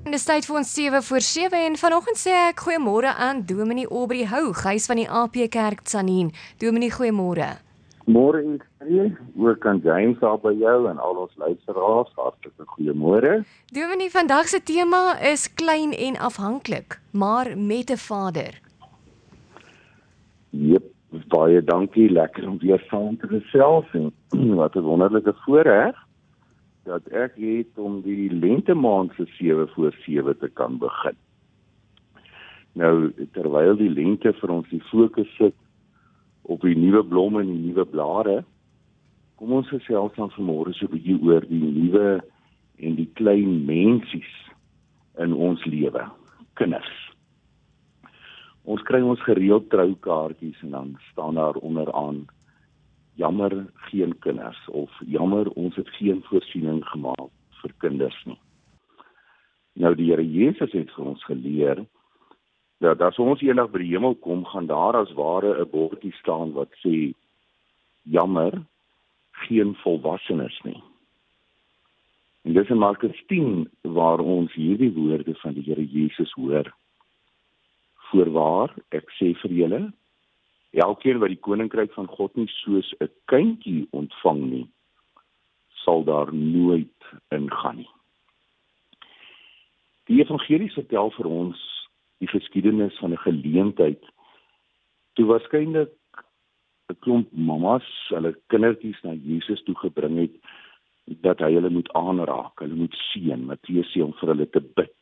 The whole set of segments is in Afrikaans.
En dis tyd vir ons 7:07 en vanoggend sê ek goeiemôre aan Dominee Aubrey Houg, hy's van die AP Kerk Tzaneen. Dominee, goeiemôre. Môre Ingrid, ook aan James daar by jou en al ons luisteraars, hartlike goeiemôre. Dominee, vandag se tema is klein en afhanklik, maar met 'n Vader. Jep, baie dankie, lekker om weer saam te gesels en wat 'n wonderlike voorreg dat ek het om die lentemaand se 7:07 te kan begin. Nou, terwyl die lente vir ons die fokus sit op die nuwe blomme en die nuwe blare, kom ons gesels dan vanmôre so 'n bietjie oor die nuwe en die klein mensies in ons lewe, kinders. Ons kry ons gereeld troukaartjies en dan staan daar onderaan, jammer geen kinders, of jammer ons het geen voorsiening gemaak vir kinders nie. Nou die Here Jesus het vir ons geleer, dat as ons eendag by die hemel kom, gaan daar as ware 'n bordjie staan wat sê, jammer, geen volwassenes nie. En dis in Markus 10 waar ons hierdie woorde van die Here Jesus hoor. Voorwaar, ek sê vir julle, elkeen wat die koninkryk van God nie soos 'n kindjie ontvang nie, sal daar nooit ingaan nie. Die evangelie vertel vir ons die geskiedenis van 'n geleentheid toe waarskynlik 'n klomp mammas hulle kindertjies na Jesus toe gebring het dat hy hulle moet aanraak, hulle moet seën, Matteus sê om vir hulle te bid.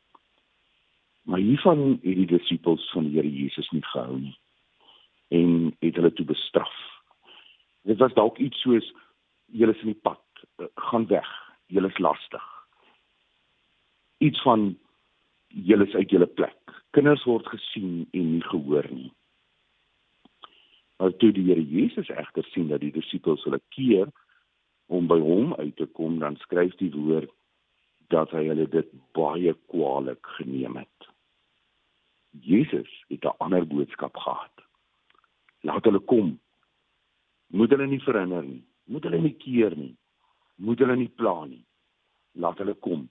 Maar hiervan het die disippels van die Here Jesus nie gehou nie en het hulle toe bestraf. Dit was dalk iets soos, julle is in die pad, gaan weg, julle is lastig. Iets van, julle is uit julle plek. Kinders word gesien en nie gehoor nie. Maar toe die Here Jesus egter sien dat die disippels hulle keer om by hom uit te kom, dan skryf die woord dat hy hulle dit baie kwaadlik geneem het. Jesus het 'n ander boodskap gehad. Laat hulle kom. Moet hulle nie verhinder nie. Moet hulle nie keer nie. Moet hulle nie pla nie. Laat hulle kom.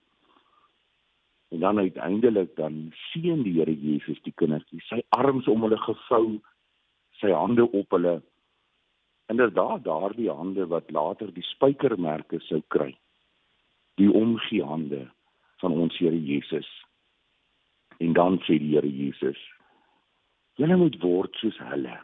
En dan uiteindelik dan seën die Here Jesus die kindertjies, sy arms om hulle gevou, sy hande op hulle. Inderdaad, daardie hande wat later die spykermerke sou kry. Die omgee hande van ons Here Jesus. En dan sê die Here Jesus, julle moet word soos hulle,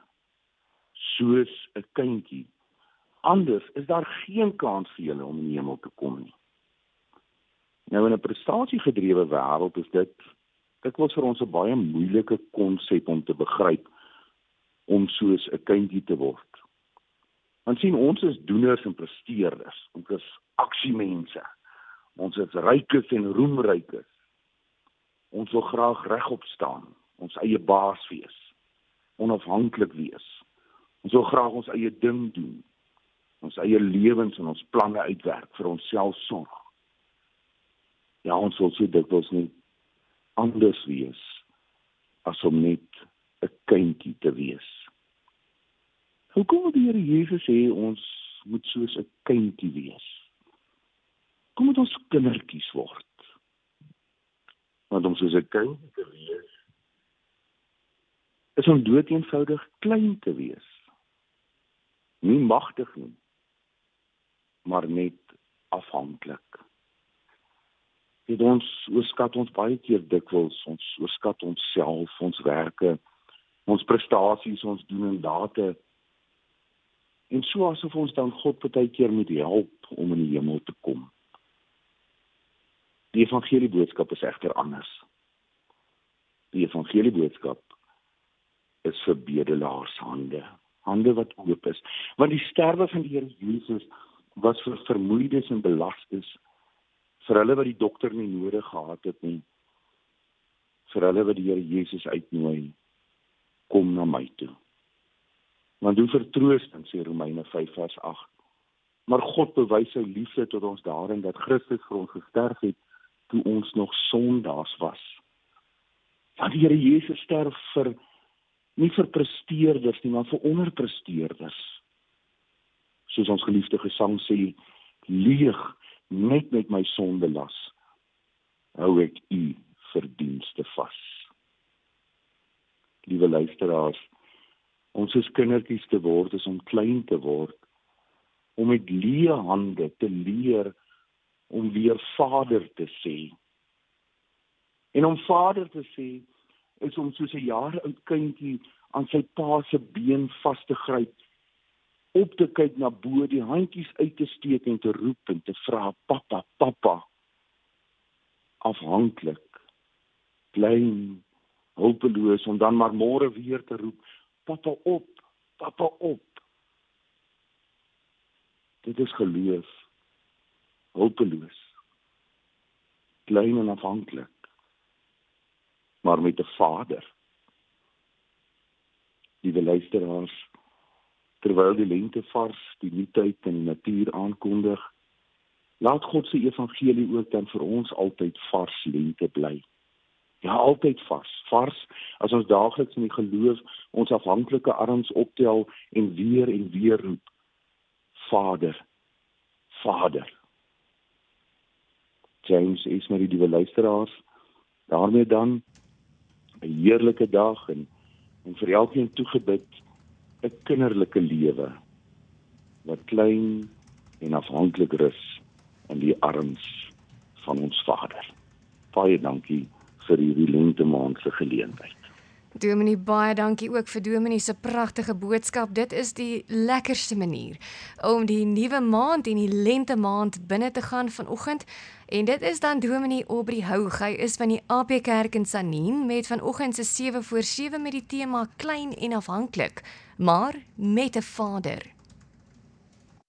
soos 'n kindjie. Anders is daar geen kans vir julle om in die hemel te kom nie. Nou in 'n prestasiegedrewe wêreld is dit dikwels vir ons 'n baie moeilike konsep om te begryp, om soos 'n kindjie te word. Want sien, ons is doeners en presteerders, ons is aksiemense, ons is rykes en roemrykes. Ons wil graag regop staan, ons eie baas wees, onafhanklik wees. Ons wil graag ons eie ding doen, ons eie lewens en ons planne uitwerk, vir onsself sorg. Ja, ons wil so dikwels nie anders wees, as om net 'n kindjie te wees. Hoekom wil die Here Jesus sê ons moet soos 'n kindjie wees? Kom moet ons kindertjies word? Want om soos 'n kindjie te wees, is om dood eenvoudig klein te wees. Nie magtig nie, maar net afhanklik. Ons oorskat ons baie keer dikwels, ons oorskat onsself, ons werke, ons prestasies, ons doen en late. En so asof ons dan God baie keer moet help om in die hemel te kom. Die evangelieboodskap is egter anders. Die evangelieboodskap is vir bedelaars hande. Hande wat oop is. Want die sterwe van die Here Jesus was vir vermoeides en belastes, vir hulle wat die dokter nie nodig gehad het nie, vir hulle wat die Here Jesus uitnooi, kom na my toe. Want hoe vertroostend, sê Romeine 5 vers 8. Maar God bewys sy liefde tot ons daarin dat Christus vir ons gesterf het toe ons nog sondaars was. Want die Here Jesus sterf nie vir presteerders nie, maar vir onderpresteerders. Soos ons geliefde gesang sê, leeg net met my sonde las. hou ek u verdienste vas. Liewe luisteraars, ons is kindertjies te word is om klein te word, om met leë hande te leer om weer Vader te sê. En om Vader te sê, is om soos 'n jaar oud kindjie aan sy pa se been vas te gryp, op te kyk na bo, die handjies uit te steek en te roep en te vra, papa, papa. Afhanklik, klein, hulpeloos, om dan maar môre weer te roep, papa op, papa op. Dit is geloof, hulpeloos, klein en afhanklik, maar met 'n Vader. Liewe luisteraars, terwyl die lente vars, die nuutheid en die natuur aankondig, laat God se evangelie ook dan vir ons altyd vars lente bly. Ja, altyd vars, as ons daagliks in die geloof ons afhanklike arms optel en weer roep, Vader, Vader. James Esmery, die luisteraars, daarmee dan 'n heerlike dag en vir elkeen toegebid 'n kinderlike lewe wat klein en afhanklik rus in die arms van ons Vader. Baie dankie vir hierdie lentemaand se geleentheid. Dominee, baie dankie ook vir Dominee se pragtige boodskap. Dit is die lekkerste manier om die nuwe maand en die lente maand binne te gaan vanoggend. En dit is dan Dominee Aubrey Houg. Hy is van die AP Kerk in Sanien met vanoggend se 7 voor 7 met die tema klein en afhanklik, maar met 'n Vader.